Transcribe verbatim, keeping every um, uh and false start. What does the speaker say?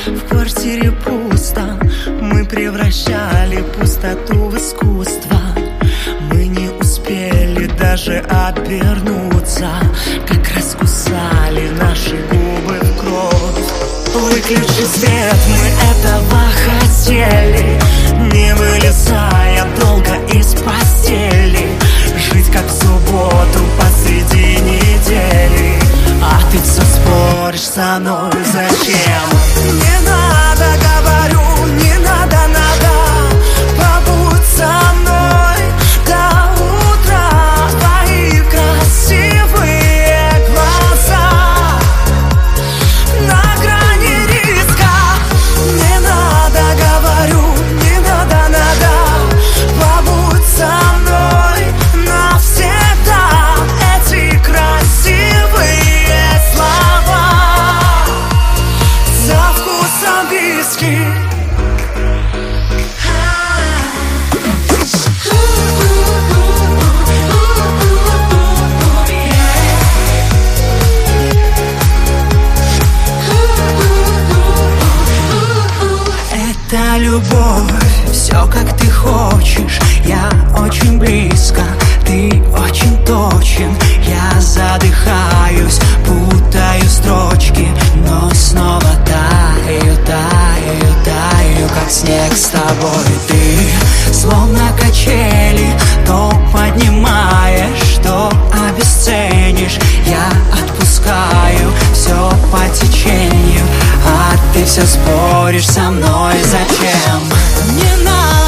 В квартире пусто, мы превращали пустоту в искусство. Мы не успели даже обернуться, как раскусали наши губы в кровь. Выключи свет, мы этого хотели, не вылезая долго из постели. Жить как в субботу посреди недели. А ты все споришь со мной, зачем? Не надо, говорю, не надо, надо. Побудь со мной до утра. Твои красивые глаза на грани риска. Не надо, говорю, не надо, надо. Побудь со мной навсегда. Эти красивые слова за вкусом виски. Это любовь, все как ты хочешь. Я очень близко, ты очень точен. Я задыхаюсь, путаю строчки, но снова таю, таю, таю, как снег с тобой. Ты словно качели, то поднимаешь, то обесценишь. Я отпускаю все по течению, а ты все споришь со мной, зачем? Не надо.